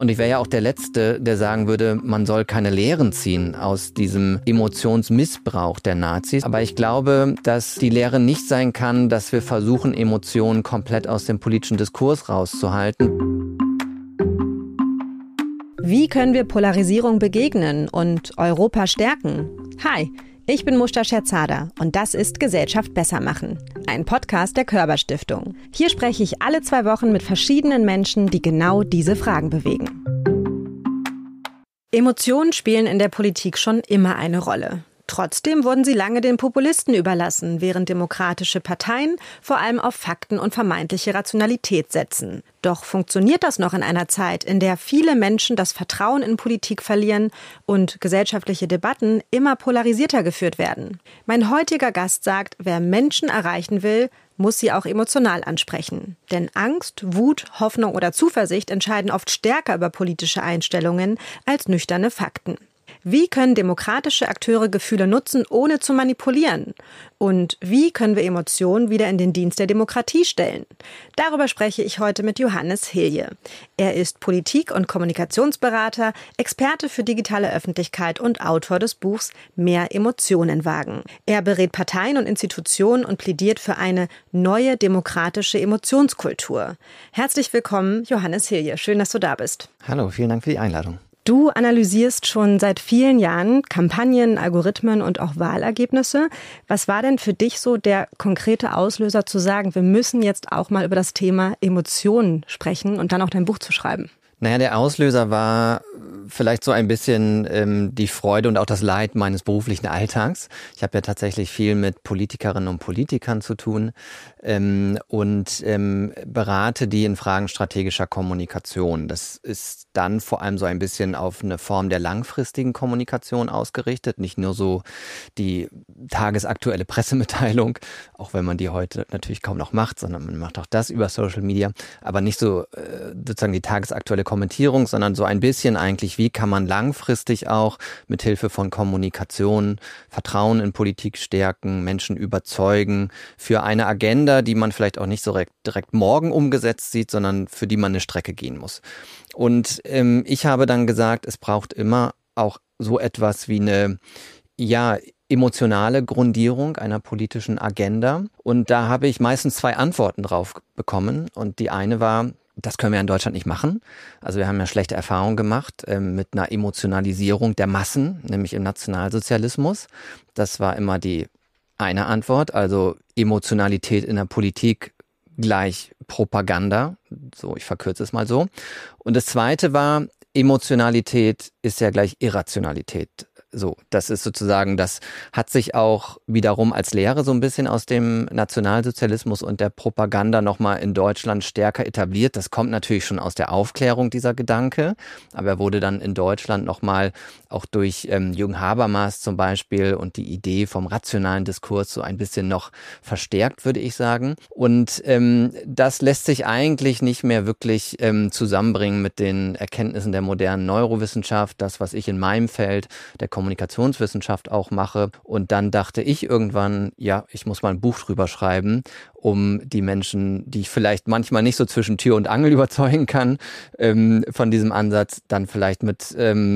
Und ich wäre ja auch der Letzte, der sagen würde, man soll keine Lehren ziehen aus diesem Emotionsmissbrauch der Nazis. Aber ich glaube, dass die Lehre nicht sein kann, dass wir versuchen, Emotionen komplett aus dem politischen Diskurs rauszuhalten. Wie können wir Polarisierung begegnen und Europa stärken? Hi, ich bin Mushta Scherzada und das ist Gesellschaft besser machen, ein Podcast der Körber Stiftung. Hier spreche ich alle 2 Wochen mit verschiedenen Menschen, die genau diese Fragen bewegen. Emotionen spielen in der Politik schon immer eine Rolle. Trotzdem wurden sie lange den Populisten überlassen, während demokratische Parteien vor allem auf Fakten und vermeintliche Rationalität setzen. Doch funktioniert das noch in einer Zeit, in der viele Menschen das Vertrauen in Politik verlieren und gesellschaftliche Debatten immer polarisierter geführt werden? Mein heutiger Gast sagt, wer Menschen erreichen will, muss sie auch emotional ansprechen. Denn Angst, Wut, Hoffnung oder Zuversicht entscheiden oft stärker über politische Einstellungen als nüchterne Fakten. Wie können demokratische Akteure Gefühle nutzen, ohne zu manipulieren? Und wie können wir Emotionen wieder in den Dienst der Demokratie stellen? Darüber spreche ich heute mit Johannes Hilje. Er ist Politik- und Kommunikationsberater, Experte für digitale Öffentlichkeit und Autor des Buchs Mehr Emotionen wagen. Er berät Parteien und Institutionen und plädiert für eine neue demokratische Emotionskultur. Herzlich willkommen, Johannes Hilje. Schön, dass du da bist. Hallo, vielen Dank für die Einladung. Du analysierst schon seit vielen Jahren Kampagnen, Algorithmen und auch Wahlergebnisse. Was war denn für dich so der konkrete Auslöser zu sagen, wir müssen jetzt auch mal über das Thema Emotionen sprechen und dann auch dein Buch zu schreiben? Naja, der Auslöser war vielleicht so ein bisschen die Freude und auch das Leid meines beruflichen Alltags. Ich habe ja tatsächlich viel mit Politikerinnen und Politikern zu tun und berate die in Fragen strategischer Kommunikation. Das ist dann vor allem so ein bisschen auf eine Form der langfristigen Kommunikation ausgerichtet, nicht nur so die tagesaktuelle Pressemitteilung, auch wenn man die heute natürlich kaum noch macht, sondern man macht auch das über Social Media, aber nicht so sozusagen die tagesaktuelle Kommentierung, sondern so ein bisschen eigentlich, wie kann man langfristig auch mit Hilfe von Kommunikation Vertrauen in Politik stärken, Menschen überzeugen für eine Agenda, die man vielleicht auch nicht so direkt morgen umgesetzt sieht, sondern für die man eine Strecke gehen muss. Und ich habe dann gesagt, es braucht immer auch so etwas wie eine, emotionale Grundierung einer politischen Agenda. Und da habe ich meistens 2 Antworten drauf bekommen. Und die eine war, das können wir in Deutschland nicht machen. Also wir haben ja schlechte Erfahrungen gemacht mit einer Emotionalisierung der Massen, nämlich im Nationalsozialismus. Das war immer die eine Antwort, also Emotionalität in der Politik gleich Propaganda. So, ich verkürze es mal so. Und das zweite war, Emotionalität ist ja gleich Irrationalität. So, das ist sozusagen, das hat sich auch wiederum als Lehre so ein bisschen aus dem Nationalsozialismus und der Propaganda nochmal in Deutschland stärker etabliert. Das kommt natürlich schon aus der Aufklärung, dieser Gedanke, aber er wurde dann in Deutschland nochmal auch durch Jürgen Habermas zum Beispiel und die Idee vom rationalen Diskurs so ein bisschen noch verstärkt, würde ich sagen. Und das lässt sich eigentlich nicht mehr wirklich zusammenbringen mit den Erkenntnissen der modernen Neurowissenschaft, das, was ich in meinem Feld der Kommunikationswissenschaft auch mache. Und dann dachte ich irgendwann, ich muss mal ein Buch drüber schreiben, um die Menschen, die ich vielleicht manchmal nicht so zwischen Tür und Angel überzeugen kann, von diesem Ansatz dann vielleicht mit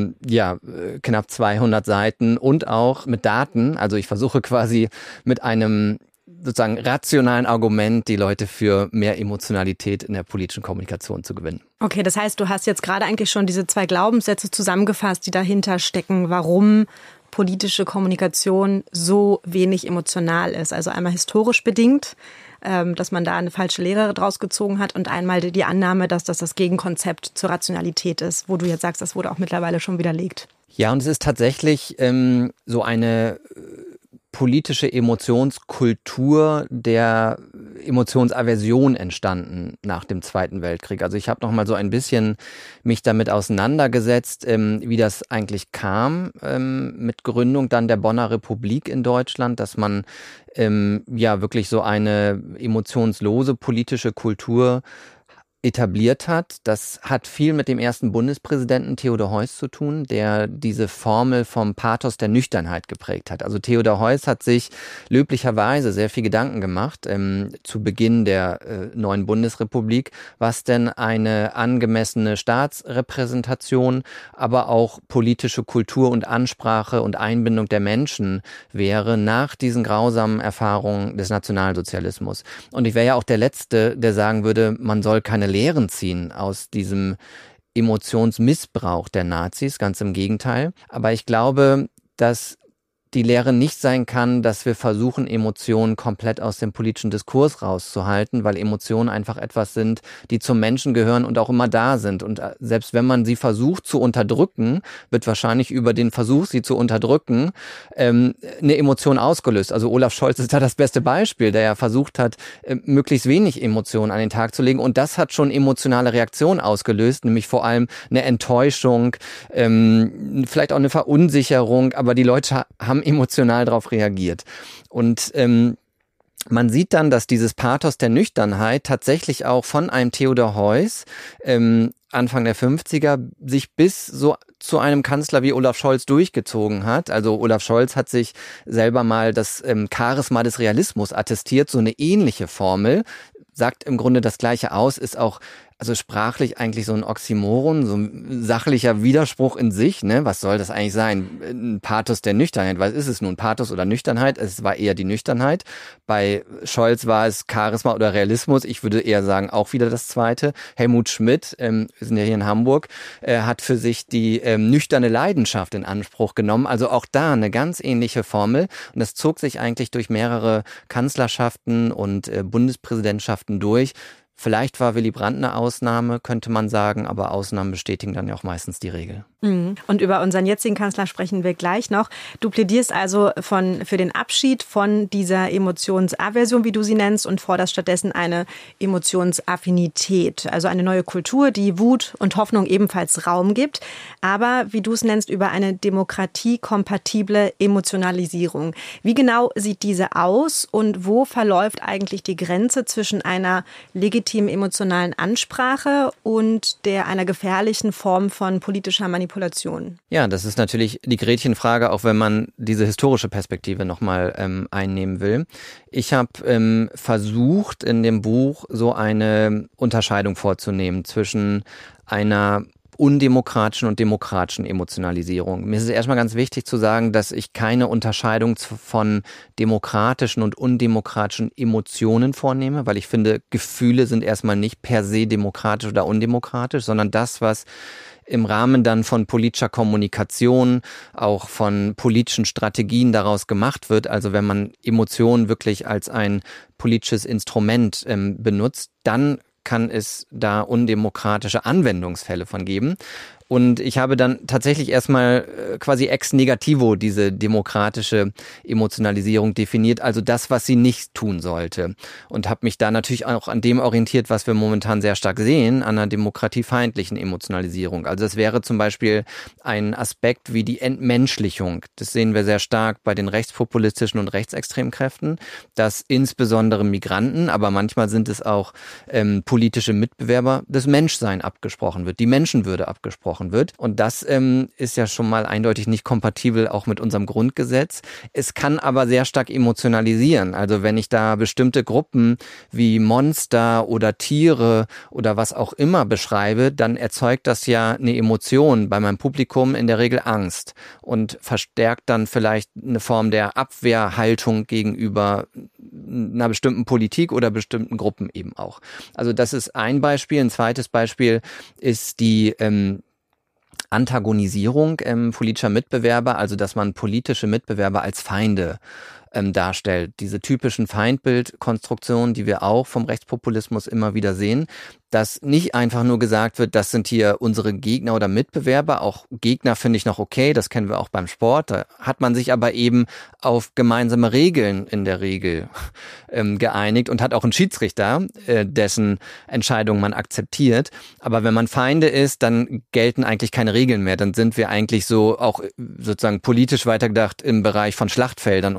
knapp 200 Seiten und auch mit Daten. Also ich versuche quasi mit einem sozusagen rationalen Argument die Leute für mehr Emotionalität in der politischen Kommunikation zu gewinnen. Okay, das heißt, du hast jetzt gerade eigentlich schon diese 2 Glaubenssätze zusammengefasst, die dahinter stecken, warum politische Kommunikation so wenig emotional ist. Also einmal historisch bedingt, dass man da eine falsche Lehre draus gezogen hat und einmal die Annahme, dass das Gegenkonzept zur Rationalität ist, wo du jetzt sagst, das wurde auch mittlerweile schon widerlegt. Ja, und es ist tatsächlich so eine politische Emotionskultur der Emotionsaversion entstanden nach dem Zweiten Weltkrieg. Also ich habe noch mal so ein bisschen mich damit auseinandergesetzt, wie das eigentlich kam mit Gründung dann der Bonner Republik in Deutschland, dass man wirklich so eine emotionslose politische Kultur etabliert hat. Das hat viel mit dem ersten Bundespräsidenten Theodor Heuss zu tun, der diese Formel vom Pathos der Nüchternheit geprägt hat. Also Theodor Heuss hat sich löblicherweise sehr viel Gedanken gemacht zu Beginn der neuen Bundesrepublik, was denn eine angemessene Staatsrepräsentation, aber auch politische Kultur und Ansprache und Einbindung der Menschen wäre nach diesen grausamen Erfahrungen des Nationalsozialismus. Und ich wäre ja auch der Letzte, der sagen würde, man soll keine Lehren ziehen aus diesem Emotionsmissbrauch der Nazis, ganz im Gegenteil. Aber ich glaube, dass die Lehre nicht sein kann, dass wir versuchen, Emotionen komplett aus dem politischen Diskurs rauszuhalten, weil Emotionen einfach etwas sind, die zum Menschen gehören und auch immer da sind. Und selbst wenn man sie versucht zu unterdrücken, wird wahrscheinlich über den Versuch, sie zu unterdrücken, eine Emotion ausgelöst. Also Olaf Scholz ist da das beste Beispiel, der ja versucht hat, möglichst wenig Emotionen an den Tag zu legen. Und das hat schon emotionale Reaktionen ausgelöst, nämlich vor allem eine Enttäuschung, vielleicht auch eine Verunsicherung, aber die Leute haben emotional darauf reagiert. Und man sieht dann, dass dieses Pathos der Nüchternheit tatsächlich auch von einem Theodor Heuss Anfang der 50er sich bis so zu einem Kanzler wie Olaf Scholz durchgezogen hat. Also Olaf Scholz hat sich selber mal das Charisma des Realismus attestiert, so eine ähnliche Formel, sagt im Grunde das Gleiche aus, ist auch also sprachlich eigentlich so ein Oxymoron, so ein sachlicher Widerspruch in sich, ne? Was soll das eigentlich sein? Ein Pathos der Nüchternheit. Was ist es nun? Pathos oder Nüchternheit? Es war eher die Nüchternheit. Bei Scholz war es Charisma oder Realismus. Ich würde eher sagen, auch wieder das Zweite. Helmut Schmidt, wir sind ja hier in Hamburg, hat für sich die nüchterne Leidenschaft in Anspruch genommen. Also auch da eine ganz ähnliche Formel. Und das zog sich eigentlich durch mehrere Kanzlerschaften und Bundespräsidentschaften durch. Vielleicht war Willy Brandt eine Ausnahme, könnte man sagen, aber Ausnahmen bestätigen dann ja auch meistens die Regel. Und über unseren jetzigen Kanzler sprechen wir gleich noch. Du plädierst also für den Abschied von dieser Emotionsaversion, wie du sie nennst, und forderst stattdessen eine Emotionsaffinität, also eine neue Kultur, die Wut und Hoffnung ebenfalls Raum gibt, aber, wie du es nennst, über eine demokratiekompatible Emotionalisierung. Wie genau sieht diese aus und wo verläuft eigentlich die Grenze zwischen einer legitimen emotionalen Ansprache und einer gefährlichen Form von politischer Manipulation? Ja, das ist natürlich die Gretchenfrage, auch wenn man diese historische Perspektive nochmal einnehmen will. Ich habe versucht, in dem Buch so eine Unterscheidung vorzunehmen zwischen einer undemokratischen und demokratischen Emotionalisierung. Mir ist es erstmal ganz wichtig zu sagen, dass ich keine Unterscheidung von demokratischen und undemokratischen Emotionen vornehme, weil ich finde, Gefühle sind erstmal nicht per se demokratisch oder undemokratisch, sondern das, was im Rahmen dann von politischer Kommunikation, auch von politischen Strategien daraus gemacht wird. Also wenn man Emotionen wirklich als ein politisches Instrument benutzt, dann kann es da undemokratische Anwendungsfälle von geben. Und ich habe dann tatsächlich erstmal quasi ex negativo diese demokratische Emotionalisierung definiert, also das, was sie nicht tun sollte. Und habe mich da natürlich auch an dem orientiert, was wir momentan sehr stark sehen, an einer demokratiefeindlichen Emotionalisierung. Also es wäre zum Beispiel ein Aspekt wie die Entmenschlichung. Das sehen wir sehr stark bei den rechtspopulistischen und rechtsextremen Kräften, dass insbesondere Migranten, aber manchmal sind es auch politische Mitbewerber, das Menschsein abgesprochen wird, die Menschenwürde abgesprochen wird. Und das ist ja schon mal eindeutig nicht kompatibel auch mit unserem Grundgesetz. Es kann aber sehr stark emotionalisieren. Also wenn ich da bestimmte Gruppen wie Monster oder Tiere oder was auch immer beschreibe, dann erzeugt das ja eine Emotion bei meinem Publikum, in der Regel Angst, und verstärkt dann vielleicht eine Form der Abwehrhaltung gegenüber einer bestimmten Politik oder bestimmten Gruppen eben auch. Also das ist ein Beispiel. Ein zweites Beispiel ist die Antagonisierung politischer Mitbewerber, also dass man politische Mitbewerber als Feinde darstellt. Diese typischen Feindbildkonstruktionen, die wir auch vom Rechtspopulismus immer wieder sehen, dass nicht einfach nur gesagt wird, das sind hier unsere Gegner oder Mitbewerber. Auch Gegner finde ich noch okay, das kennen wir auch beim Sport. Da hat man sich aber eben auf gemeinsame Regeln in der Regel geeinigt und hat auch einen Schiedsrichter, dessen Entscheidung man akzeptiert. Aber wenn man Feinde ist, dann gelten eigentlich keine Regeln mehr. Dann sind wir eigentlich so auch sozusagen politisch weitergedacht im Bereich von Schlachtfeldern und so weiter.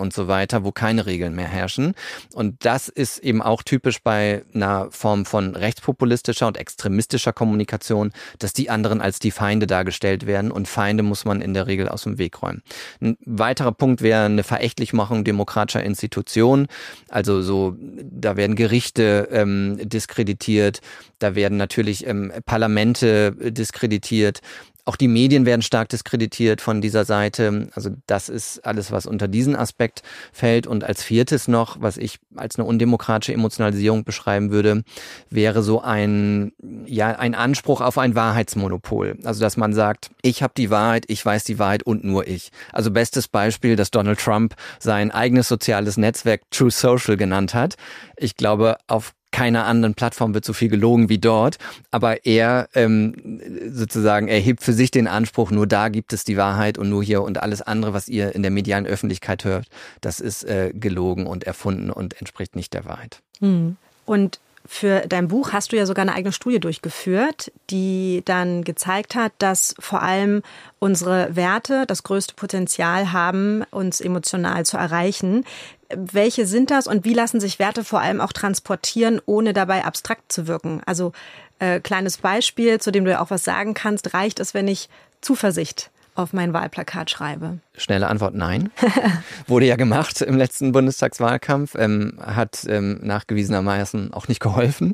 weiter, wo keine Regeln mehr herrschen. Und das ist eben auch typisch bei einer Form von rechtspopulistischer und extremistischer Kommunikation, dass die anderen als die Feinde dargestellt werden und Feinde muss man in der Regel aus dem Weg räumen. Ein weiterer Punkt wäre eine Verächtlichmachung demokratischer Institutionen. Also so, da werden Gerichte diskreditiert, da werden natürlich Parlamente diskreditiert. Auch die Medien werden stark diskreditiert von dieser Seite. Also das ist alles, was unter diesen Aspekt fällt. Und als viertes noch, was ich als eine undemokratische Emotionalisierung beschreiben würde, wäre so ein Anspruch auf ein Wahrheitsmonopol. Also dass man sagt, ich habe die Wahrheit, ich weiß die Wahrheit und nur ich. Also bestes Beispiel, dass Donald Trump sein eigenes soziales Netzwerk True Social genannt hat. Ich glaube, auf keiner anderen Plattform wird so viel gelogen wie dort, aber er sozusagen erhebt für sich den Anspruch, nur da gibt es die Wahrheit und nur hier und alles andere, was ihr in der medialen Öffentlichkeit hört, das ist gelogen und erfunden und entspricht nicht der Wahrheit. Und für dein Buch hast du ja sogar eine eigene Studie durchgeführt, die dann gezeigt hat, dass vor allem unsere Werte das größte Potenzial haben, uns emotional zu erreichen. Welche sind das und wie lassen sich Werte vor allem auch transportieren, ohne dabei abstrakt zu wirken? Also kleines Beispiel, zu dem du ja auch was sagen kannst, reicht es, wenn ich Zuversicht auf mein Wahlplakat schreibe? Schnelle Antwort, nein. Wurde ja gemacht im letzten Bundestagswahlkampf, hat nachgewiesenermaßen auch nicht geholfen.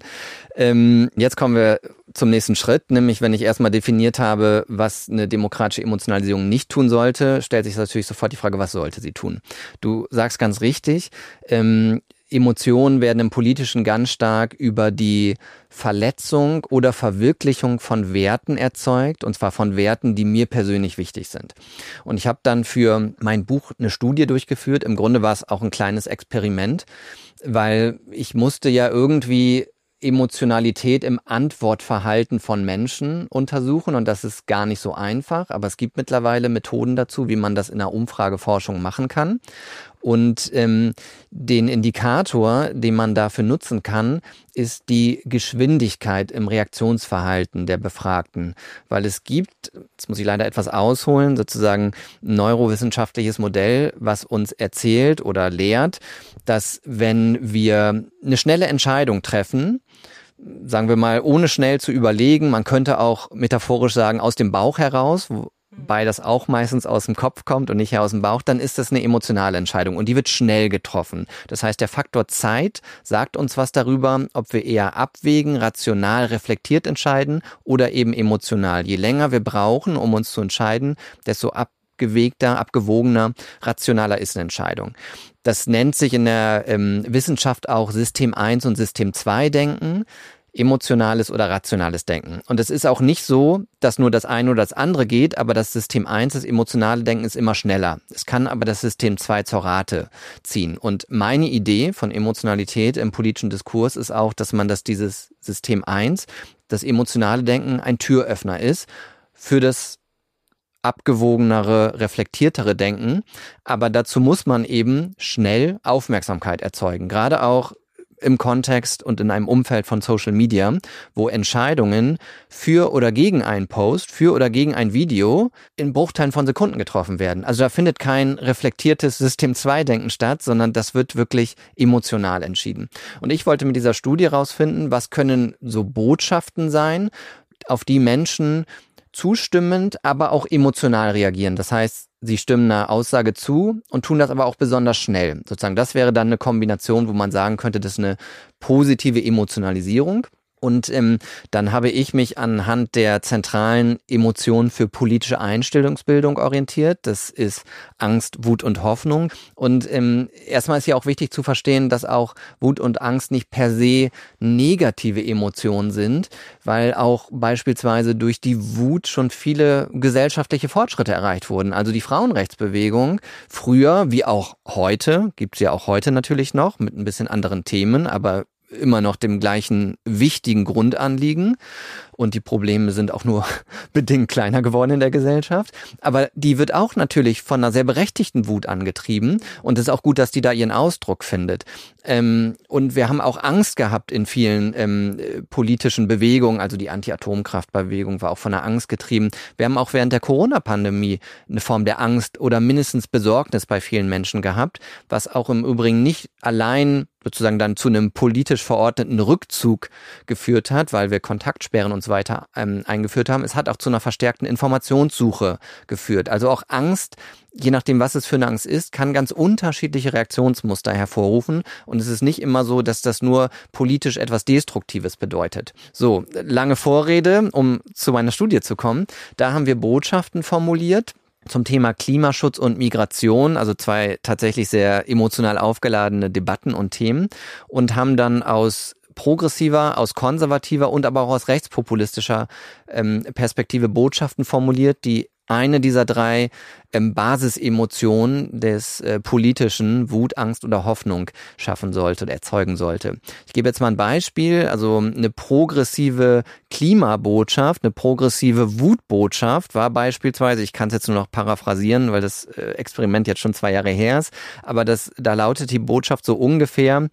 Jetzt kommen wir zum nächsten Schritt, nämlich wenn ich erstmal definiert habe, was eine demokratische Emotionalisierung nicht tun sollte, stellt sich natürlich sofort die Frage, was sollte sie tun? Du sagst ganz richtig, Emotionen werden im Politischen ganz stark über die Verletzung oder Verwirklichung von Werten erzeugt, und zwar von Werten, die mir persönlich wichtig sind. Und ich habe dann für mein Buch eine Studie durchgeführt. Im Grunde war es auch ein kleines Experiment, weil ich musste ja irgendwie Emotionalität im Antwortverhalten von Menschen untersuchen und das ist gar nicht so einfach, aber es gibt mittlerweile Methoden dazu, wie man das in der Umfrageforschung machen kann. Und den Indikator, den man dafür nutzen kann, ist die Geschwindigkeit im Reaktionsverhalten der Befragten. Weil es gibt, jetzt muss ich leider etwas ausholen, sozusagen ein neurowissenschaftliches Modell, was uns erzählt oder lehrt, dass wenn wir eine schnelle Entscheidung treffen, sagen wir mal, ohne schnell zu überlegen, man könnte auch metaphorisch sagen, aus dem Bauch heraus, wobei das auch meistens aus dem Kopf kommt und nicht aus dem Bauch, dann ist das eine emotionale Entscheidung und die wird schnell getroffen. Das heißt, der Faktor Zeit sagt uns was darüber, ob wir eher abwägen, rational, reflektiert entscheiden oder eben emotional. Je länger wir brauchen, um uns zu entscheiden, desto abgewegter, abgewogener, rationaler ist eine Entscheidung. Das nennt sich in der Wissenschaft auch System 1 und System 2 Denken. Emotionales oder rationales Denken. Und es ist auch nicht so, dass nur das eine oder das andere geht, aber das System 1, das emotionale Denken, ist immer schneller. Es kann aber das System 2 zur Rate ziehen. Und meine Idee von Emotionalität im politischen Diskurs ist auch, dass dieses System 1, das emotionale Denken, ein Türöffner ist für das abgewogenere, reflektiertere Denken. Aber dazu muss man eben schnell Aufmerksamkeit erzeugen. Gerade auch im Kontext und in einem Umfeld von Social Media, wo Entscheidungen für oder gegen einen Post, für oder gegen ein Video in Bruchteilen von Sekunden getroffen werden. Also da findet kein reflektiertes System-2-Denken statt, sondern das wird wirklich emotional entschieden. Und ich wollte mit dieser Studie rausfinden, was können so Botschaften sein, auf die Menschen zustimmend, aber auch emotional reagieren. Das heißt, sie stimmen einer Aussage zu und tun das aber auch besonders schnell. Sozusagen, das wäre dann eine Kombination, wo man sagen könnte, das ist eine positive Emotionalisierung. Und dann habe ich mich anhand der zentralen Emotionen für politische Einstellungsbildung orientiert. Das ist Angst, Wut und Hoffnung. Und erstmal ist ja auch wichtig zu verstehen, dass auch Wut und Angst nicht per se negative Emotionen sind, weil auch beispielsweise durch die Wut schon viele gesellschaftliche Fortschritte erreicht wurden. Also die Frauenrechtsbewegung früher, wie auch heute, gibt es ja auch heute natürlich noch mit ein bisschen anderen Themen, aber immer noch dem gleichen wichtigen Grundanliegen. und die Probleme sind auch nur bedingt kleiner geworden in der Gesellschaft. Aber die wird auch natürlich von einer sehr berechtigten Wut angetrieben und es ist auch gut, dass die da ihren Ausdruck findet. Und wir haben auch Angst gehabt in vielen politischen Bewegungen, also die Anti-Atomkraftbewegung war auch von der Angst getrieben. Wir haben auch während der Corona-Pandemie eine Form der Angst oder mindestens Besorgnis bei vielen Menschen gehabt, was auch im Übrigen nicht allein sozusagen dann zu einem politisch verordneten Rückzug geführt hat, weil wir Kontaktsperren und so weiter eingeführt haben. Es hat auch zu einer verstärkten Informationssuche geführt. Also auch Angst, je nachdem, was es für eine Angst ist, kann ganz unterschiedliche Reaktionsmuster hervorrufen. Und es ist nicht immer so, dass das nur politisch etwas Destruktives bedeutet. So, lange Vorrede, um zu meiner Studie zu kommen. Da haben wir Botschaften formuliert zum Thema Klimaschutz und Migration, also zwei tatsächlich sehr emotional aufgeladene Debatten und Themen, und haben dann aus progressiver, aus konservativer und aber auch aus rechtspopulistischer Perspektive Botschaften formuliert, die eine dieser drei Basisemotionen des politischen, Wut, Angst oder Hoffnung schaffen sollte oder erzeugen sollte. Ich gebe jetzt mal ein Beispiel, also eine progressive Klimabotschaft, eine progressive Wutbotschaft war beispielsweise, ich kann es jetzt nur noch paraphrasieren, weil das Experiment jetzt schon 2 Jahre her ist, aber da lautet die Botschaft so ungefähr,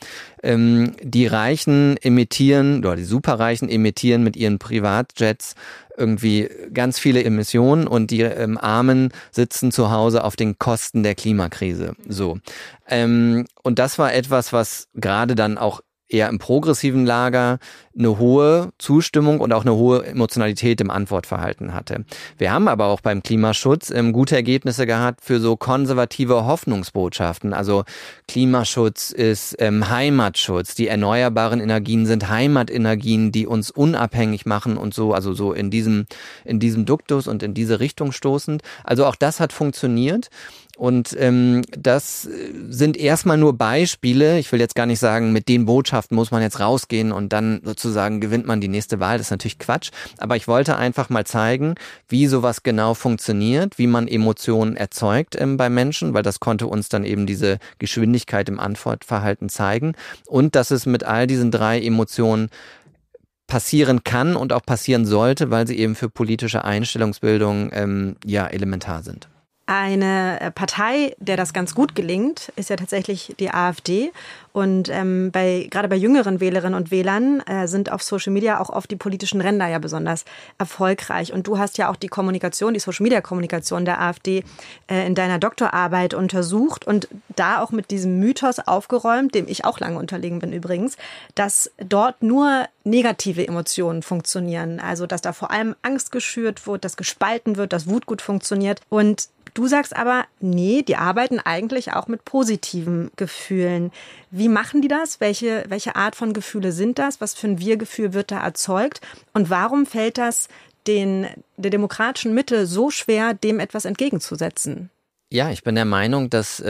die Reichen emittieren, oder die Superreichen emittieren mit ihren Privatjets irgendwie ganz viele Emissionen und die Armen sitzen zu Hause auf den Kosten der Klimakrise. So. Und das war etwas, was gerade dann auch eher im progressiven Lager eine hohe Zustimmung und auch eine hohe Emotionalität im Antwortverhalten hatte. Wir haben aber auch beim Klimaschutz gute Ergebnisse gehabt für so konservative Hoffnungsbotschaften. Also Klimaschutz ist Heimatschutz. Die erneuerbaren Energien sind Heimatenergien, die uns unabhängig machen und so, also so in diesem Duktus und in diese Richtung stoßend. Also auch das hat funktioniert. Und das sind erstmal nur Beispiele. Ich will jetzt gar nicht sagen, mit den Botschaften muss man jetzt rausgehen und dann sozusagen gewinnt man die nächste Wahl. Das ist natürlich Quatsch. Aber ich wollte einfach mal zeigen, wie sowas genau funktioniert, wie man Emotionen erzeugt bei Menschen, weil das konnte uns dann eben diese Geschwindigkeit im Antwortverhalten zeigen. Und dass es mit all diesen 3 Emotionen passieren kann und auch passieren sollte, weil sie eben für politische Einstellungsbildung elementar sind. Eine Partei, der das ganz gut gelingt, ist ja tatsächlich die AfD. Und gerade bei jüngeren Wählerinnen und Wählern sind auf Social Media auch oft die politischen Ränder ja besonders erfolgreich. Und du hast ja auch die Social-Media-Kommunikation der AfD in deiner Doktorarbeit untersucht und da auch mit diesem Mythos aufgeräumt, dem ich auch lange unterlegen bin übrigens, dass dort nur negative Emotionen funktionieren. Also dass da vor allem Angst geschürt wird, dass gespalten wird, dass Wut gut funktioniert. Und du sagst aber, nee, die arbeiten eigentlich auch mit positiven Gefühlen. Wie machen die das? Welche Art von Gefühle sind das? Was für ein Wir-Gefühl wird da erzeugt? Und warum fällt das der demokratischen Mitte so schwer, dem etwas entgegenzusetzen? Ja, ich bin der Meinung, dass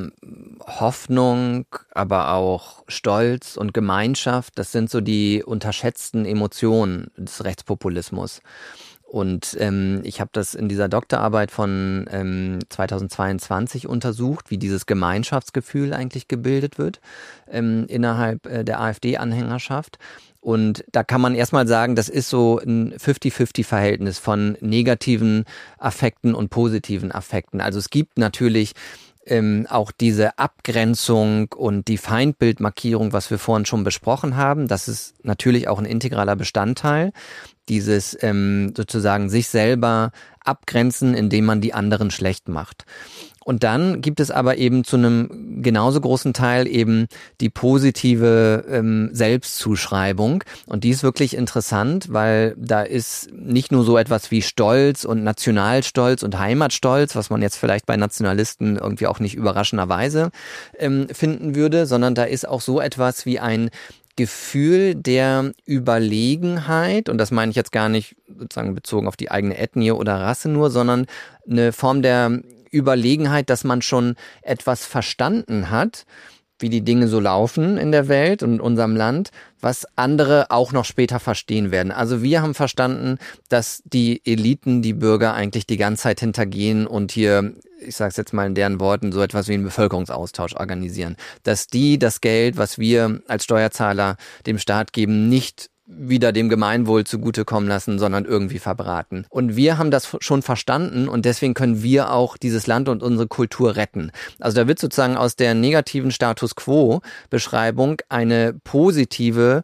Hoffnung, aber auch Stolz und Gemeinschaft, das sind so die unterschätzten Emotionen des Rechtspopulismus. Und ich habe das in dieser Doktorarbeit von 2022 untersucht, wie dieses Gemeinschaftsgefühl eigentlich gebildet wird innerhalb der AfD-Anhängerschaft. Und da kann man erstmal sagen, das ist so ein 50-50-Verhältnis von negativen Affekten und positiven Affekten. Also es gibt natürlich auch diese Abgrenzung und die Feindbildmarkierung, was wir vorhin schon besprochen haben. Das ist natürlich auch ein integraler Bestandteil. Dieses sozusagen sich selber abgrenzen, indem man die anderen schlecht macht. Und dann gibt es aber eben zu einem genauso großen Teil eben die positive Selbstzuschreibung. Und die ist wirklich interessant, weil da ist nicht nur so etwas wie Stolz und Nationalstolz und Heimatstolz, was man jetzt vielleicht bei Nationalisten irgendwie auch nicht überraschenderweise finden würde, sondern da ist auch so etwas wie ein Gefühl der Überlegenheit, und das meine ich jetzt gar nicht sozusagen bezogen auf die eigene Ethnie oder Rasse nur, sondern eine Form der Überlegenheit, dass man schon etwas verstanden hat, wie die Dinge so laufen in der Welt und in unserem Land, was andere auch noch später verstehen werden. Also wir haben verstanden, dass die Eliten, die Bürger eigentlich die ganze Zeit hintergehen und hier, ich sage es jetzt mal in deren Worten, so etwas wie einen Bevölkerungsaustausch organisieren. Dass die das Geld, was wir als Steuerzahler dem Staat geben, nicht wieder dem Gemeinwohl zugutekommen lassen, sondern irgendwie verbraten. Und wir haben das schon verstanden und deswegen können wir auch dieses Land und unsere Kultur retten. Also da wird sozusagen aus der negativen Status-Quo-Beschreibung eine positive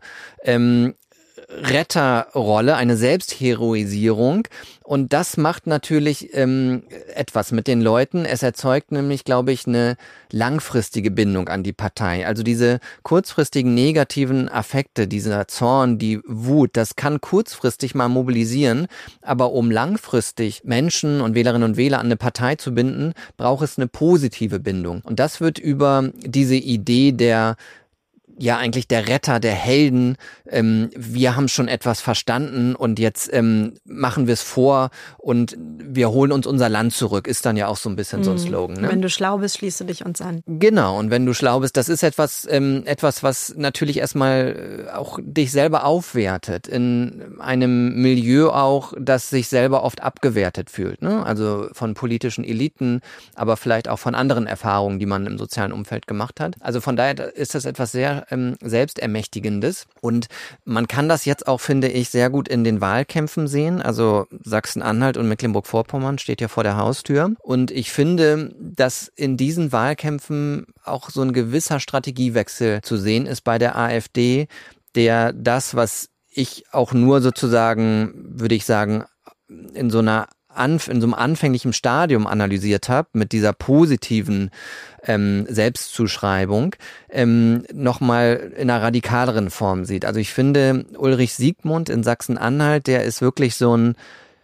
Retterrolle, eine Selbstheroisierung. Und das macht natürlich etwas mit den Leuten. Es erzeugt nämlich, glaube ich, eine langfristige Bindung an die Partei. Also diese kurzfristigen negativen Affekte, dieser Zorn, die Wut, das kann kurzfristig mal mobilisieren. Aber um langfristig Menschen und Wählerinnen und Wähler an eine Partei zu binden, braucht es eine positive Bindung. Und das wird über diese Idee der Retter, der Helden, wir haben schon etwas verstanden und jetzt machen wir es vor und wir holen uns unser Land zurück, ist dann ja auch so ein bisschen so ein Slogan. Ne? Wenn du schlau bist, schließt du dich uns an. Genau, und wenn du schlau bist, das ist etwas, was natürlich erstmal auch dich selber aufwertet, in einem Milieu auch, das sich selber oft abgewertet fühlt, ne? Also von politischen Eliten, aber vielleicht auch von anderen Erfahrungen, die man im sozialen Umfeld gemacht hat. Also von daher ist das etwas sehr Selbstermächtigendes. Und man kann das jetzt auch, finde ich, sehr gut in den Wahlkämpfen sehen. Also Sachsen-Anhalt und Mecklenburg-Vorpommern steht ja vor der Haustür. Und ich finde, dass in diesen Wahlkämpfen auch so ein gewisser Strategiewechsel zu sehen ist bei der AfD, der das, was ich auch nur sozusagen, würde ich sagen, in so einem anfänglichen Stadium analysiert habe, mit dieser positiven Selbstzuschreibung, nochmal in einer radikaleren Form sieht. Also ich finde, Ulrich Siegmund in Sachsen-Anhalt, der ist wirklich so ein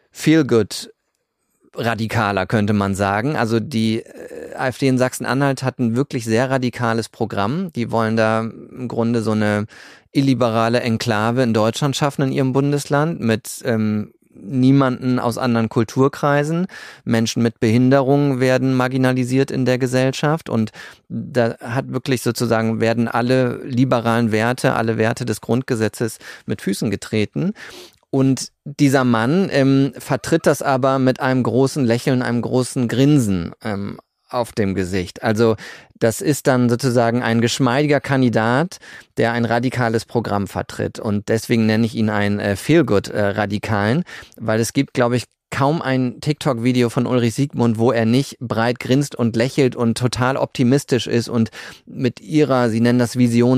Feel-Good-Radikaler, könnte man sagen. Also die AfD in Sachsen-Anhalt hat ein wirklich sehr radikales Programm. Die wollen da im Grunde so eine illiberale Enklave in Deutschland schaffen in ihrem Bundesland mit niemanden aus anderen Kulturkreisen. Menschen mit Behinderung werden marginalisiert in der Gesellschaft und da hat wirklich sozusagen werden alle liberalen Werte, alle Werte des Grundgesetzes mit Füßen getreten. Und dieser Mann vertritt das aber mit einem großen Lächeln, einem großen Grinsen auf dem Gesicht. Also das ist dann sozusagen ein geschmeidiger Kandidat, der ein radikales Programm vertritt. Und deswegen nenne ich ihn einen Feel-Good-Radikalen, weil es gibt, glaube ich, kaum ein TikTok-Video von Ulrich Siegmund, wo er nicht breit grinst und lächelt und total optimistisch ist und mit ihrer, sie nennen das Vision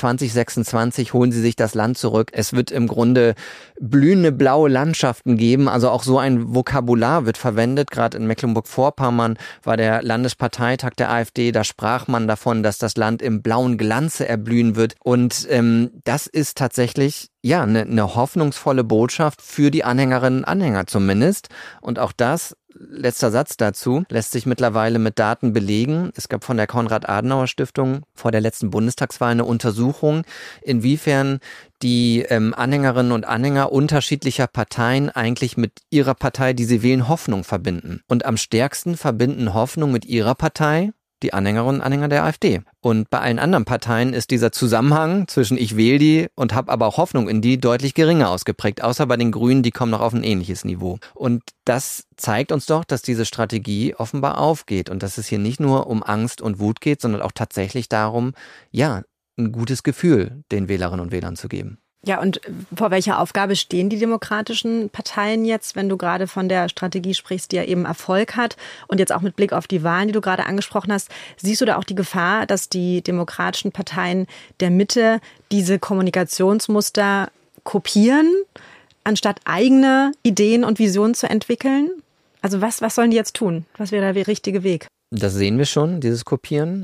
2026, holen sie sich das Land zurück. Es wird im Grunde blühende blaue Landschaften geben, also auch so ein Vokabular wird verwendet. Gerade in Mecklenburg-Vorpommern war der Landesparteitag der AfD, da sprach man davon, dass das Land im blauen Glanze erblühen wird und das ist tatsächlich eine hoffnungsvolle Botschaft für die Anhängerinnen und Anhänger zumindest. Und auch das, letzter Satz dazu, lässt sich mittlerweile mit Daten belegen. Es gab von der Konrad-Adenauer-Stiftung vor der letzten Bundestagswahl eine Untersuchung, inwiefern die Anhängerinnen und Anhänger unterschiedlicher Parteien eigentlich mit ihrer Partei, die sie wählen, Hoffnung verbinden. Und am stärksten verbinden Hoffnung mit ihrer Partei die Anhängerinnen und Anhänger der AfD. Und bei allen anderen Parteien ist dieser Zusammenhang zwischen ich wähle die und habe aber auch Hoffnung in die deutlich geringer ausgeprägt, außer bei den Grünen, die kommen noch auf ein ähnliches Niveau. Und das zeigt uns doch, dass diese Strategie offenbar aufgeht und dass es hier nicht nur um Angst und Wut geht, sondern auch tatsächlich darum, ein gutes Gefühl den Wählerinnen und Wählern zu geben. Ja, und vor welcher Aufgabe stehen die demokratischen Parteien jetzt, wenn du gerade von der Strategie sprichst, die ja eben Erfolg hat und jetzt auch mit Blick auf die Wahlen, die du gerade angesprochen hast, siehst du da auch die Gefahr, dass die demokratischen Parteien der Mitte diese Kommunikationsmuster kopieren, anstatt eigene Ideen und Visionen zu entwickeln? Also was sollen die jetzt tun? Was wäre der richtige Weg? Das sehen wir schon, dieses Kopieren.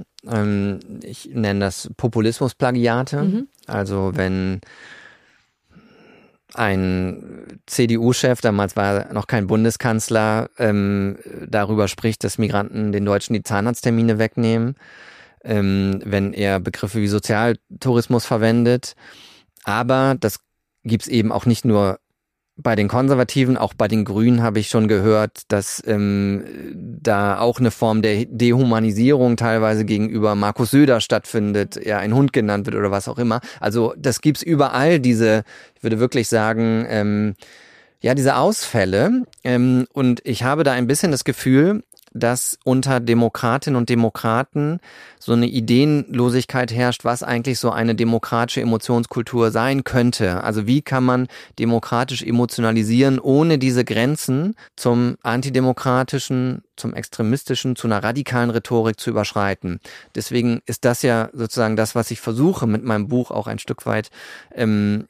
Ich nenne das Populismusplagiate. Also wenn ein CDU-Chef, damals war er noch kein Bundeskanzler, darüber spricht, dass Migranten den Deutschen die Zahnarzttermine wegnehmen, wenn er Begriffe wie Sozialtourismus verwendet. Aber das gibt's eben auch nicht nur bei den Konservativen, auch bei den Grünen habe ich schon gehört, dass da auch eine Form der Dehumanisierung teilweise gegenüber Markus Söder stattfindet, ein Hund genannt wird oder was auch immer. Also das gibt's überall, ich würde wirklich sagen, diese Ausfälle. Und ich habe da ein bisschen das Gefühl, dass unter Demokratinnen und Demokraten so eine Ideenlosigkeit herrscht, was eigentlich so eine demokratische Emotionskultur sein könnte. Also wie kann man demokratisch emotionalisieren, ohne diese Grenzen zum antidemokratischen, zum extremistischen, zu einer radikalen Rhetorik zu überschreiten. Deswegen ist das ja sozusagen das, was ich versuche, mit meinem Buch auch ein Stück weit an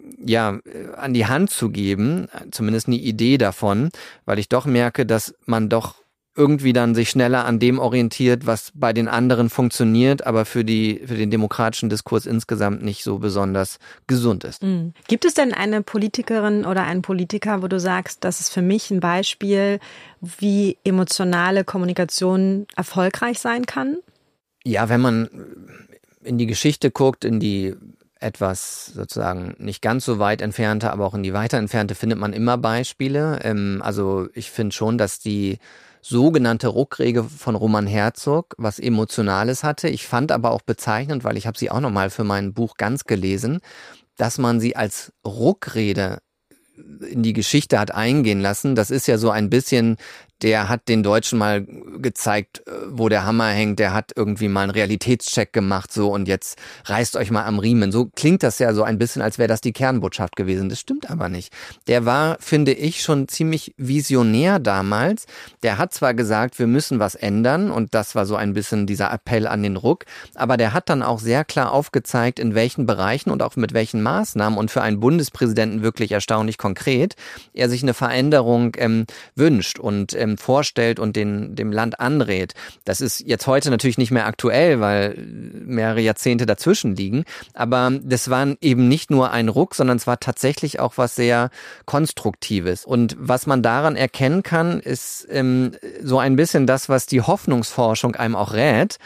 die Hand zu geben, zumindest eine Idee davon, weil ich doch merke, dass man doch irgendwie dann sich schneller an dem orientiert, was bei den anderen funktioniert, aber für den demokratischen Diskurs insgesamt nicht so besonders gesund ist. Gibt es denn eine Politikerin oder einen Politiker, wo du sagst, das ist für mich ein Beispiel, wie emotionale Kommunikation erfolgreich sein kann? Ja, wenn man in die Geschichte guckt, in die etwas sozusagen nicht ganz so weit entfernte, aber auch in die weiter entfernte, findet man immer Beispiele. Also ich finde schon, dass die sogenannte Ruckrede von Roman Herzog was Emotionales hatte. Ich fand aber auch bezeichnend, weil ich habe sie auch nochmal für mein Buch ganz gelesen, dass man sie als Ruckrede in die Geschichte hat eingehen lassen. Das ist ja so ein bisschen, der hat den Deutschen mal gezeigt, wo der Hammer hängt, der hat irgendwie mal einen Realitätscheck gemacht, so, und jetzt reißt euch mal am Riemen. So klingt das ja so ein bisschen, als wäre das die Kernbotschaft gewesen. Das stimmt aber nicht. Der war, finde ich, schon ziemlich visionär damals. Der hat zwar gesagt, wir müssen was ändern, und das war so ein bisschen dieser Appell an den Ruck, aber der hat dann auch sehr klar aufgezeigt, in welchen Bereichen und auch mit welchen Maßnahmen, und für einen Bundespräsidenten wirklich erstaunlich konkret, er sich eine Veränderung wünscht und vorstellt und dem Land anrät. Das ist jetzt heute natürlich nicht mehr aktuell, weil mehrere Jahrzehnte dazwischen liegen, aber das war eben nicht nur ein Ruck, sondern es war tatsächlich auch was sehr Konstruktives. Und was man daran erkennen kann, ist so ein bisschen das, was die Hoffnungsforschung einem auch rät,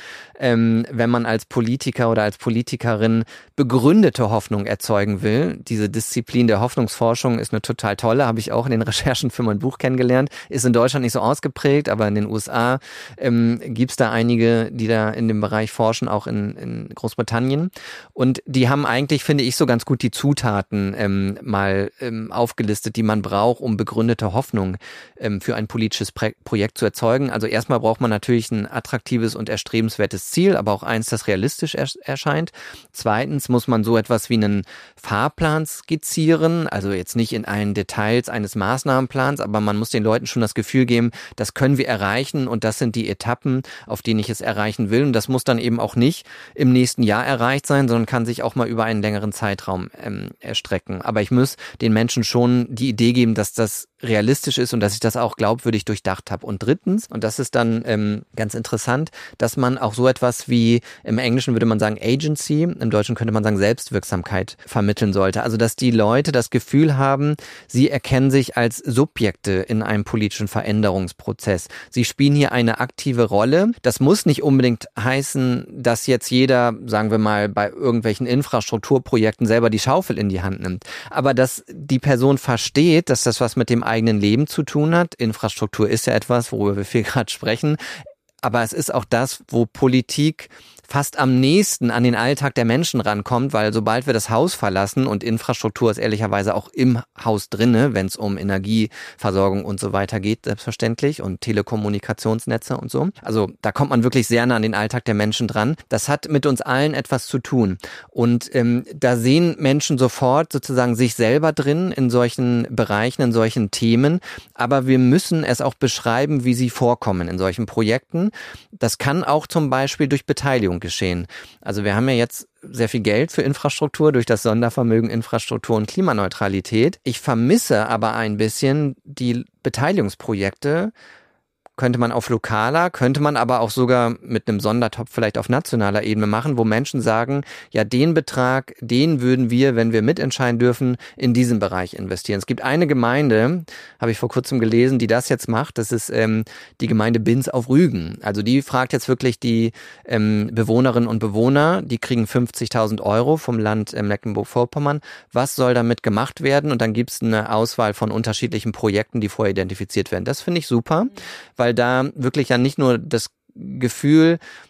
wenn man als Politiker oder als Politikerin begründete Hoffnung erzeugen will. Diese Disziplin der Hoffnungsforschung ist eine total tolle, habe ich auch in den Recherchen für mein Buch kennengelernt, ist in Deutschland nicht so ausgeprägt, aber in den USA gibt's da einige, die da in dem Bereich forschen, auch in Großbritannien. Und die haben eigentlich, finde ich, so ganz gut die Zutaten mal aufgelistet, die man braucht, um begründete Hoffnung für ein politisches Projekt zu erzeugen. Also erstmal braucht man natürlich ein attraktives und erstrebenswertes Ziel, aber auch eins, das realistisch erscheint. Zweitens muss man so etwas wie einen Fahrplan skizzieren, also jetzt nicht in allen Details eines Maßnahmenplans, aber man muss den Leuten schon das Gefühl geben, das können wir erreichen und das sind die Etappen, auf denen ich es erreichen will. Und das muss dann eben auch nicht im nächsten Jahr erreicht sein, sondern kann sich auch mal über einen längeren Zeitraum erstrecken. Aber ich muss den Menschen schon die Idee geben, dass das realistisch ist und dass ich das auch glaubwürdig durchdacht habe. Und drittens, und das ist dann ganz interessant, dass man auch so etwas wie, im Englischen würde man sagen Agency, im Deutschen könnte man sagen Selbstwirksamkeit vermitteln sollte. Also dass die Leute das Gefühl haben, sie erkennen sich als Subjekte in einem politischen Veränderungsprozess. Sie spielen hier eine aktive Rolle. Das muss nicht unbedingt heißen, dass jetzt jeder, sagen wir mal, bei irgendwelchen Infrastrukturprojekten selber die Schaufel in die Hand nimmt. Aber dass die Person versteht, dass das was mit dem eigenen Leben zu tun hat. Infrastruktur ist ja etwas, worüber wir viel gerade sprechen. Aber es ist auch das, wo Politik fast am nächsten an den Alltag der Menschen rankommt, weil sobald wir das Haus verlassen, und Infrastruktur ist ehrlicherweise auch im Haus drinne, wenn es um Energieversorgung und so weiter geht, selbstverständlich, und Telekommunikationsnetze und so. Also da kommt man wirklich sehr nah an den Alltag der Menschen dran. Das hat mit uns allen etwas zu tun. Und da sehen Menschen sofort sozusagen sich selber drin in solchen Bereichen, in solchen Themen. Aber wir müssen es auch beschreiben, wie sie vorkommen in solchen Projekten. Das kann auch zum Beispiel durch Beteiligung geschehen. Also wir haben ja jetzt sehr viel Geld für Infrastruktur durch das Sondervermögen Infrastruktur und Klimaneutralität. Ich vermisse aber ein bisschen die Beteiligungsprojekte. Könnte man auf lokaler, könnte man aber auch sogar mit einem Sondertopf vielleicht auf nationaler Ebene machen, wo Menschen sagen, ja, den Betrag, den würden wir, wenn wir mitentscheiden dürfen, in diesem Bereich investieren. Es gibt eine Gemeinde, habe ich vor kurzem gelesen, die das jetzt macht. Das ist die Gemeinde Binz auf Rügen. Also die fragt jetzt wirklich die Bewohnerinnen und Bewohner, die kriegen 50.000 Euro vom Land Mecklenburg-Vorpommern. Was soll damit gemacht werden? Und dann gibt es eine Auswahl von unterschiedlichen Projekten, die vorher identifiziert werden. Das finde ich super, weil da wirklich ja nicht nur das Gefühl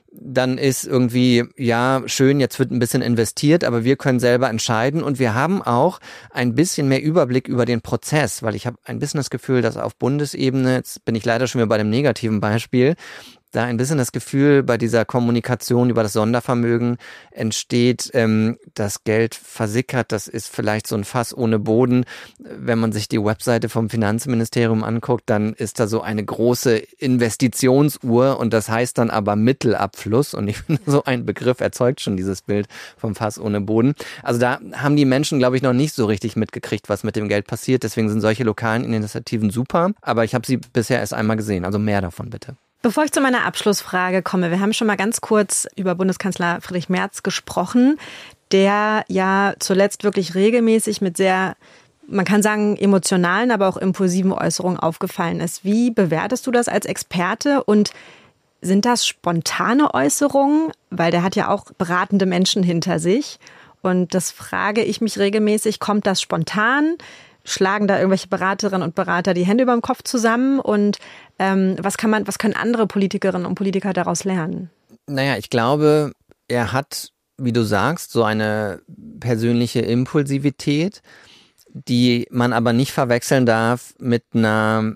dann ist irgendwie, ja, schön, jetzt wird ein bisschen investiert, aber wir können selber entscheiden und wir haben auch ein bisschen mehr Überblick über den Prozess, weil ich habe ein bisschen das Gefühl, dass auf Bundesebene, jetzt bin ich leider schon wieder bei dem negativen Beispiel, da ein bisschen das Gefühl bei dieser Kommunikation über das Sondervermögen entsteht, das Geld versickert, das ist vielleicht so ein Fass ohne Boden. Wenn man sich die Webseite vom Finanzministerium anguckt, dann ist da so eine große Investitionsuhr und das heißt dann aber Mittelabfluss und ich finde, so ein Begriff erzeugt schon dieses Bild vom Fass ohne Boden. Also da haben die Menschen, glaube ich, noch nicht so richtig mitgekriegt, was mit dem Geld passiert. Deswegen sind solche lokalen Initiativen super, aber ich habe sie bisher erst einmal gesehen, also mehr davon bitte. Bevor ich zu meiner Abschlussfrage komme, wir haben schon mal ganz kurz über Bundeskanzler Friedrich Merz gesprochen, der ja zuletzt wirklich regelmäßig mit sehr, man kann sagen, emotionalen, aber auch impulsiven Äußerungen aufgefallen ist. Wie bewertest du das als Experte und sind das spontane Äußerungen? Weil der hat ja auch beratende Menschen hinter sich. Und das frage ich mich regelmäßig, kommt das spontan? Schlagen da irgendwelche Beraterinnen und Berater die Hände über dem Kopf zusammen? Und was können andere Politikerinnen und Politiker daraus lernen? Naja, ich glaube, er hat, wie du sagst, so eine persönliche Impulsivität, die man aber nicht verwechseln darf mit einer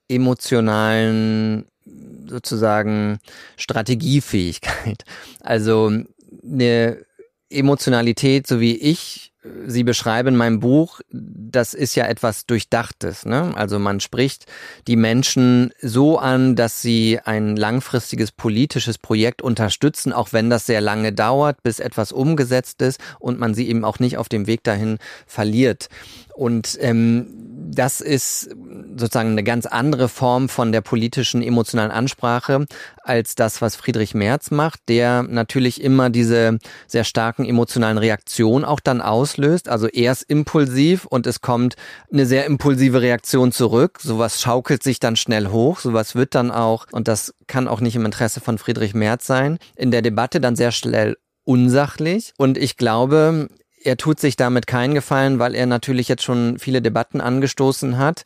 emotionalen, sozusagen, Strategiefähigkeit. Also eine Emotionalität, so wie ich sie beschreibe in meinem Buch, das ist ja etwas Durchdachtes, ne? Also man spricht die Menschen so an, dass sie ein langfristiges politisches Projekt unterstützen, auch wenn das sehr lange dauert, bis etwas umgesetzt ist und man sie eben auch nicht auf dem Weg dahin verliert. Und das ist sozusagen eine ganz andere Form von der politischen emotionalen Ansprache als das, was Friedrich Merz macht, der natürlich immer diese sehr starken emotionalen Reaktionen auch dann auslöst. Also erst impulsiv und es kommt eine sehr impulsive Reaktion zurück. Sowas schaukelt sich dann schnell hoch. Sowas wird dann auch, und das kann auch nicht im Interesse von Friedrich Merz sein, in der Debatte dann sehr schnell unsachlich. Und ich glaube, er tut sich damit keinen Gefallen, weil er natürlich jetzt schon viele Debatten angestoßen hat,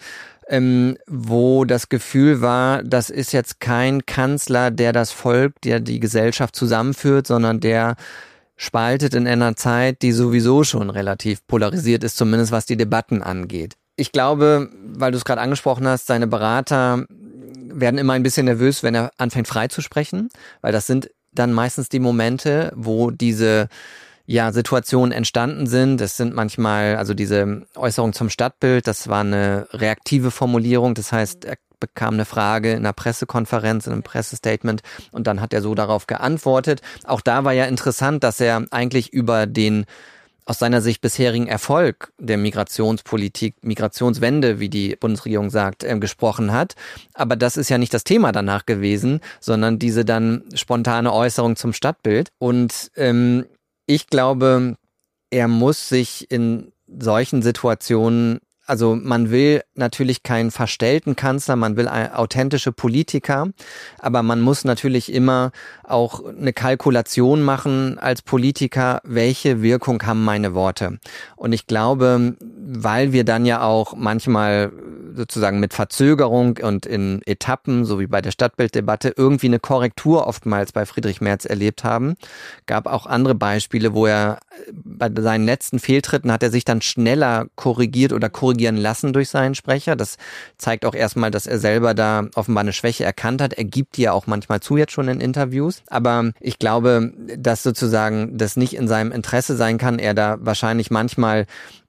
wo das Gefühl war, das ist jetzt kein Kanzler, der das Volk, der die Gesellschaft zusammenführt, sondern der spaltet in einer Zeit, die sowieso schon relativ polarisiert ist, zumindest was die Debatten angeht. Ich glaube, weil du es gerade angesprochen hast, seine Berater werden immer ein bisschen nervös, wenn er anfängt frei zu sprechen, weil das sind dann meistens die Momente, wo diese Situationen entstanden sind. Es sind manchmal, also diese Äußerung zum Stadtbild, das war eine reaktive Formulierung. Das heißt, er bekam eine Frage in einer Pressekonferenz, in einem Pressestatement und dann hat er so darauf geantwortet. Auch da war ja interessant, dass er eigentlich über den aus seiner Sicht bisherigen Erfolg der Migrationspolitik, Migrationswende, wie die Bundesregierung sagt, gesprochen hat. Aber das ist ja nicht das Thema danach gewesen, sondern diese dann spontane Äußerung zum Stadtbild. Und ich glaube, er muss sich in solchen Situationen, also man will natürlich keinen verstellten Kanzler, man will authentische Politiker, aber man muss natürlich immer auch eine Kalkulation machen als Politiker, welche Wirkung haben meine Worte. Und ich glaube, weil wir dann ja auch manchmal sozusagen mit Verzögerung und in Etappen, so wie bei der Stadtbilddebatte, irgendwie eine Korrektur oftmals bei Friedrich Merz erlebt haben. Gab auch andere Beispiele, wo er bei seinen letzten Fehltritten hat er sich dann schneller korrigiert oder korrigieren lassen durch seinen Sprecher. Das zeigt auch erstmal, dass er selber da offenbar eine Schwäche erkannt hat. Er gibt die ja auch manchmal zu jetzt schon in Interviews. Aber ich glaube, dass sozusagen das nicht in seinem Interesse sein kann. Er da wahrscheinlich manchmal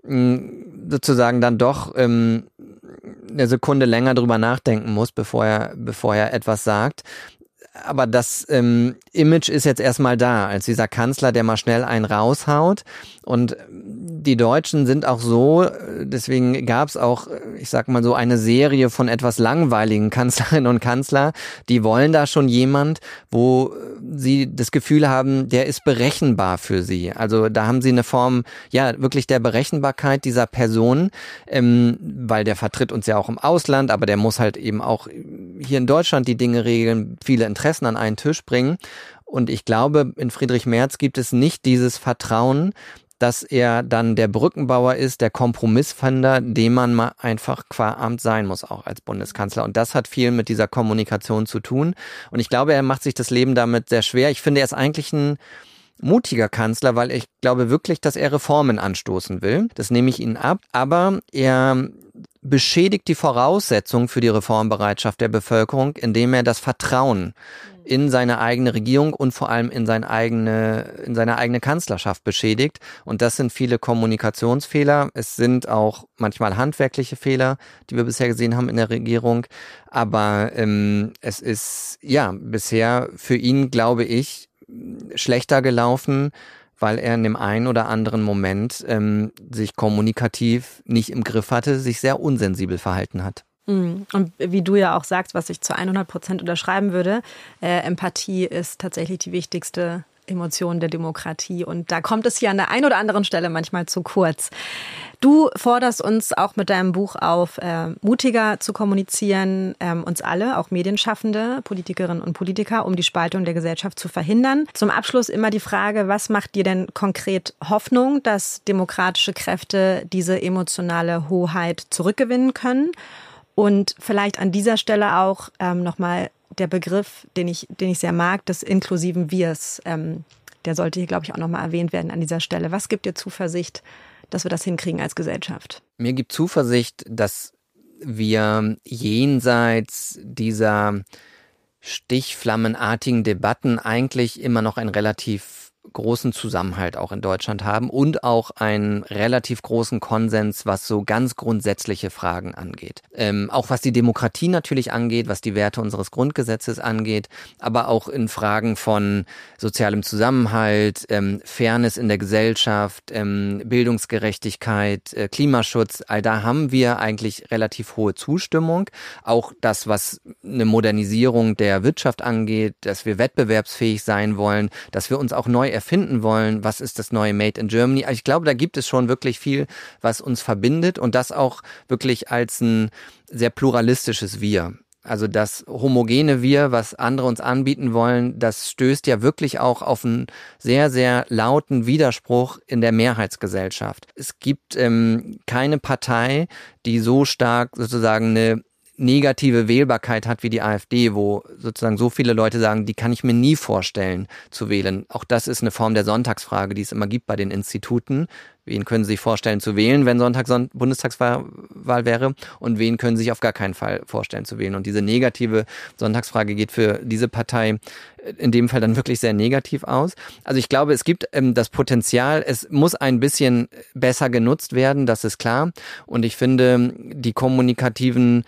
sozusagen dann doch eine Sekunde länger drüber nachdenken muss, bevor er etwas sagt. Aber das Image ist jetzt erstmal da, als dieser Kanzler, der mal schnell einen raushaut. Und die Deutschen sind auch so, deswegen gab es auch, ich sag mal so, eine Serie von etwas langweiligen Kanzlerinnen und Kanzler, die wollen da schon jemand, wo sie das Gefühl haben, der ist berechenbar für sie. Also da haben sie eine Form, ja, wirklich der Berechenbarkeit dieser Person, weil der vertritt uns ja auch im Ausland, aber der muss halt eben auch hier in Deutschland die Dinge regeln, viele Interessen an einen Tisch bringen. Und ich glaube, in Friedrich Merz gibt es nicht dieses Vertrauen, dass er dann der Brückenbauer ist, der Kompromissfinder, dem man mal einfach qua Amt sein muss, auch als Bundeskanzler. Und das hat viel mit dieser Kommunikation zu tun. Und ich glaube, er macht sich das Leben damit sehr schwer. Ich finde, er ist eigentlich ein mutiger Kanzler, weil ich glaube wirklich, dass er Reformen anstoßen will. Das nehme ich Ihnen ab. Aber er beschädigt die Voraussetzungen für die Reformbereitschaft der Bevölkerung, indem er das Vertrauen in seine eigene Regierung und vor allem in seine eigene Kanzlerschaft beschädigt. Und das sind viele Kommunikationsfehler. Es sind auch manchmal handwerkliche Fehler, die wir bisher gesehen haben in der Regierung. Aber es ist ja bisher für ihn, glaube ich, schlechter gelaufen, weil er in dem einen oder anderen Moment sich kommunikativ nicht im Griff hatte, sich sehr unsensibel verhalten hat. Und wie du ja auch sagst, was ich zu 100% unterschreiben würde, Empathie ist tatsächlich die wichtigste Emotion der Demokratie. Und da kommt es hier an der einen oder anderen Stelle manchmal zu kurz. Du forderst uns auch mit deinem Buch auf, mutiger zu kommunizieren, uns alle, auch Medienschaffende, Politikerinnen und Politiker, um die Spaltung der Gesellschaft zu verhindern. Zum Abschluss immer die Frage, was macht dir denn konkret Hoffnung, dass demokratische Kräfte diese emotionale Hoheit zurückgewinnen können? Und vielleicht an dieser Stelle auch nochmal der Begriff, den ich sehr mag, des inklusiven Wirs. Der sollte hier, glaube ich, auch nochmal erwähnt werden an dieser Stelle. Was gibt dir Zuversicht, dass wir das hinkriegen als Gesellschaft? Mir gibt Zuversicht, dass wir jenseits dieser stichflammenartigen Debatten eigentlich immer noch einen relativ großen Zusammenhalt auch in Deutschland haben und auch einen relativ großen Konsens, was so ganz grundsätzliche Fragen angeht. Auch was die Demokratie natürlich angeht, was die Werte unseres Grundgesetzes angeht, aber auch in Fragen von sozialem Zusammenhalt, Fairness in der Gesellschaft, Bildungsgerechtigkeit, Klimaschutz, all da haben wir eigentlich relativ hohe Zustimmung. Auch das, was eine Modernisierung der Wirtschaft angeht, dass wir wettbewerbsfähig sein wollen, dass wir uns auch neu erfinden wollen, was ist das neue Made in Germany. Also ich glaube, da gibt es schon wirklich viel, was uns verbindet und das auch wirklich als ein sehr pluralistisches Wir. Also das homogene Wir, was andere uns anbieten wollen, das stößt ja wirklich auch auf einen sehr, sehr lauten Widerspruch in der Mehrheitsgesellschaft. Es gibt keine Partei, die so stark sozusagen eine negative Wählbarkeit hat wie die AfD, wo sozusagen so viele Leute sagen, die kann ich mir nie vorstellen zu wählen. Auch das ist eine Form der Sonntagsfrage, die es immer gibt bei den Instituten. Wen können Sie sich vorstellen zu wählen, wenn Sonntag Bundestagswahl wäre? Und wen können Sie sich auf gar keinen Fall vorstellen zu wählen? Und diese negative Sonntagsfrage geht für diese Partei in dem Fall dann wirklich sehr negativ aus. Also ich glaube, es gibt das Potenzial, es muss ein bisschen besser genutzt werden, das ist klar. Und ich finde, die kommunikativen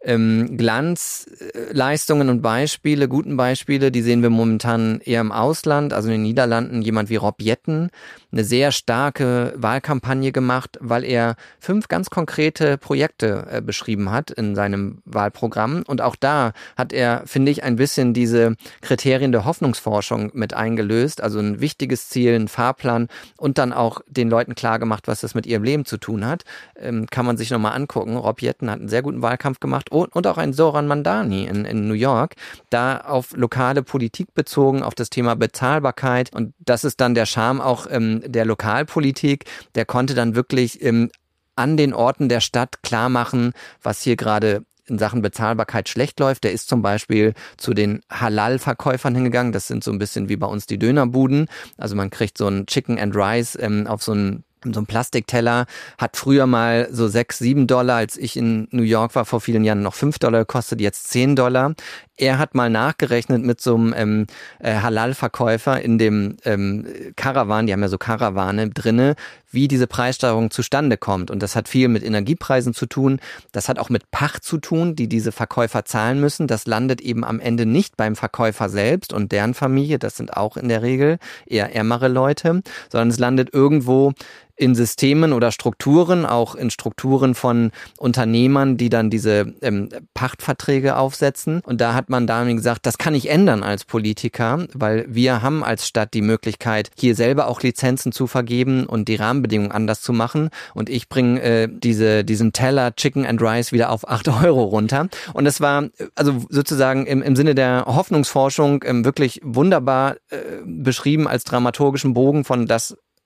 Glanzleistungen und Beispiele, guten Beispiele, die sehen wir momentan eher im Ausland, also in den Niederlanden, jemand wie Rob Jetten, eine sehr starke Wahlkampagne gemacht, weil er 5 ganz konkrete Projekte beschrieben hat in seinem Wahlprogramm. Und auch da hat er, finde ich, ein bisschen diese Kriterien der Hoffnungsforschung mit eingelöst, also ein wichtiges Ziel, ein Fahrplan und dann auch den Leuten klar gemacht, was das mit ihrem Leben zu tun hat. Kann man sich nochmal angucken. Rob Jetten hat einen sehr guten Wahlkampf gemacht und auch ein Zoran Mandani in New York, da auf lokale Politik bezogen, auf das Thema Bezahlbarkeit. Und das ist dann der Charme auch der Lokalpolitik. Der konnte dann wirklich an den Orten der Stadt klar machen, was hier gerade in Sachen Bezahlbarkeit schlecht läuft. Der ist zum Beispiel zu den Halal-Verkäufern hingegangen. Das sind so ein bisschen wie bei uns die Dönerbuden. Also man kriegt so ein Chicken and Rice auf so ein Plastikteller, hat früher mal so $6-7, als ich in New York war vor vielen Jahren, noch $5 gekostet, jetzt $10. Er hat mal nachgerechnet mit so einem Halal-Verkäufer in dem Karawan, die haben ja so Karawane drinne, wie diese Preissteigerung zustande kommt. Und das hat viel mit Energiepreisen zu tun. Das hat auch mit Pacht zu tun, die diese Verkäufer zahlen müssen. Das landet eben am Ende nicht beim Verkäufer selbst und deren Familie. Das sind auch in der Regel eher ärmere Leute, sondern es landet irgendwo in Systemen oder Strukturen, auch in Strukturen von Unternehmern, die dann diese Pachtverträge aufsetzen. Und da hat man dann gesagt, das kann ich ändern als Politiker, weil wir haben als Stadt die Möglichkeit, hier selber auch Lizenzen zu vergeben und die Rahmenbedingungen anders zu machen. Und ich bringe diesen Teller Chicken and Rice wieder auf 8 Euro runter. Und das war also sozusagen im Sinne der Hoffnungsforschung wirklich wunderbar beschrieben als dramaturgischen Bogen von das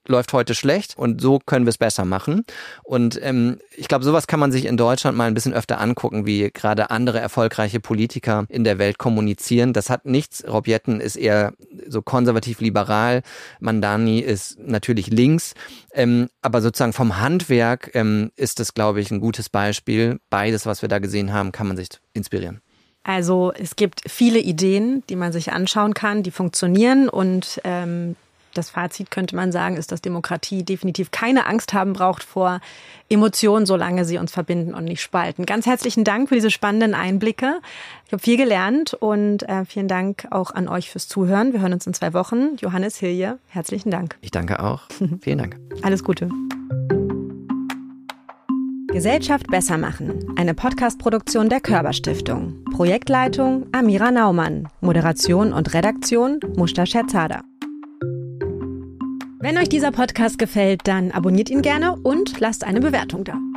läuft heute schlecht und so können wir es besser machen. Und ich glaube, sowas kann man sich in Deutschland mal ein bisschen öfter angucken, wie gerade andere erfolgreiche Politiker in der Welt kommunizieren. Das hat nichts. Rob Jetten ist eher so konservativ-liberal, Mamdani ist natürlich links, aber sozusagen vom Handwerk ist das, glaube ich, ein gutes Beispiel. Beides, was wir da gesehen haben, kann man sich inspirieren. Also es gibt viele Ideen, die man sich anschauen kann, die funktionieren und das Fazit könnte man sagen, ist, dass Demokratie definitiv keine Angst haben braucht vor Emotionen, solange sie uns verbinden und nicht spalten. Ganz herzlichen Dank für diese spannenden Einblicke. Ich habe viel gelernt und vielen Dank auch an euch fürs Zuhören. Wir hören uns in 2 Wochen. Johannes Hilje, herzlichen Dank. Ich danke auch. Vielen Dank. Alles Gute. Gesellschaft besser machen. Eine Podcast-Produktion der Körber-Stiftung. Projektleitung Amira Naumann. Moderation und Redaktion Mushta Scherzada. Wenn euch dieser Podcast gefällt, dann abonniert ihn gerne und lasst eine Bewertung da.